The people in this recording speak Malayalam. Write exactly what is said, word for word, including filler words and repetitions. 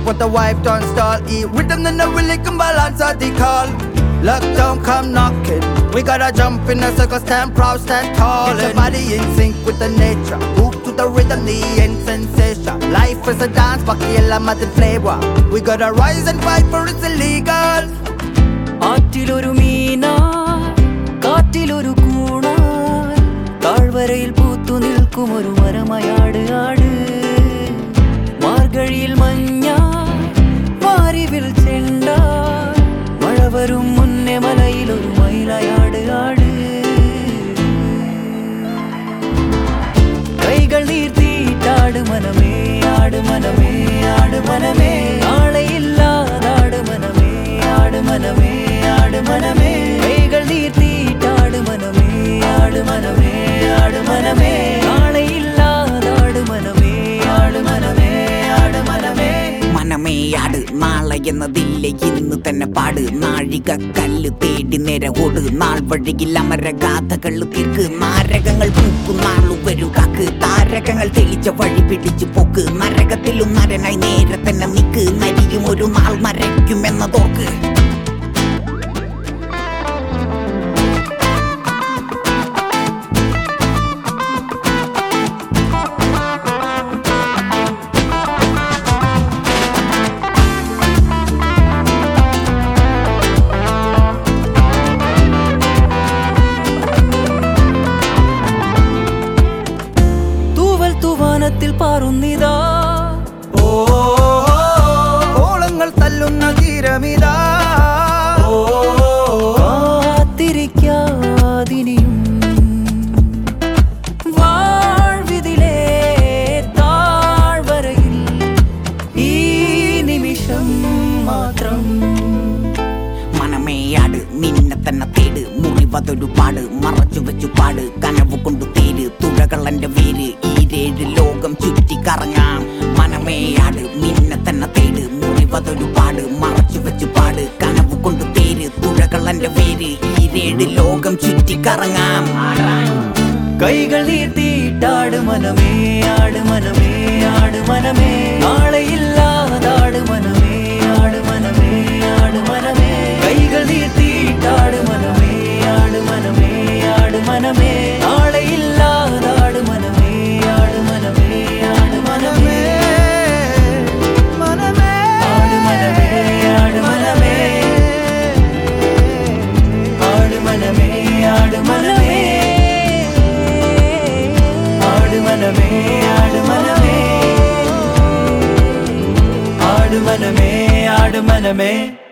what the wife don't stall. Eat with them, then the really can balance at the call. Lockdown come knocking, we gotta jump in a circle, stand proud, stand tall. Get your body in sync with the nature, move to the rhythm, the end sensation. Life is a dance, bakiyella matin flavor. We gotta rise and fight for it's illegal. ആറ്റിലൊരു മീനാ കാറ്റിലൊരു കൂണാ താഴ്വരയിൽ പൂത്തു നിൽക്കും ഒരു മരമയാട് ആട് മാർഗഴിയിൽ മഞ്ഞാ മാരിവിൽ ചെണ്ടാ മഴ വരും മുന്നേ മലയിലൊരു മയിലയാട് ആട് കൈകൾ നീർത്തിയിട്ടാട് മനമേ ആട് മനമേ ആട് മനമേ നാളെയില്ലാതാട് മനമേ ആട് മനമേ ആട് മനമേ കൈകൾ നീർത്തിയിട്ടാട് മനമേ ആട് മനമേ ആട് മനമേ നാളെയില്ലാതാട് മനമേ ആട് മനമേ ആട് മനമേ മനമേ ആട് നാളെ എന്നതില്ല ഇന്ന് തന്നെ പാട് നാഴിക കല്ല് തേടി നിരകോട് നാൾ വഴിയിൽ അമരഗാഥകൾ തീർക്ക് നാരകങ്ങൾ പൂക്കും നാളു വരൂ കാക്ക് താരകങ്ങൾ തെളിച്ച വഴി പിടിച്ചു പോക്ക് നരകത്തിലും നരനായി നേരെ തന്നെ നിക്ക് നരിയും ഒരു നാൾ മരയ്ക്കുമെന്നതോർക്ക് തൂവാനത്തിൽ പാറുന്നിതാ ഓളങ്ങൾ തല്ലുന്ന തീരമിതാ കാത്തിരിക്കാതിനിയും വാഴ്വിതിലേ താഴ്വരയിൽ ഈ നിമിഷം മാത്രം മനമേയാട് നിന്നെ തന്നെ തേട് മുറിവതൊരു പാട് മറച്ചു വെച്ചു പാട് കനവ് കൊണ്ടു തേര് തുഴകളന്റെ വേര് ഈരേഴ് ലോകം ചുറ്റിക്കറങ്ങാം മനമേയാട് നിന്നെ തന്നെ തേട് മുറിവതൊരു പാട് മറച്ചു വെച്ചു പാട് കനവ് കൊണ്ടു തേര് തുഴകളന്റെ വേര് ഈരേഴ് ലോകം ചുറ്റിക്കറങ്ങാം കൈകൾ നീർത്തിയിട്ടാട് മനമേ ആട് മനമേ ആട് മനമേ നാളെയില്ലാതാട് മനമേ ആട് മനമേ ആട് മനമേ കൈകൾ നീർത്തിയിട്ടാട് മനമേ ആട് മനമേ ആട് മനമേ നാളെയില്ലാതാട് മനമേ ആട് മനമേ ആട് മനമേ മനമേ ആട് മനമേ ആട് മനമേ ആട് മനമേ ആട് മനമേ ആട് മനമേ ആട് മനമേ ആട് മനമേ ആട് മനമേ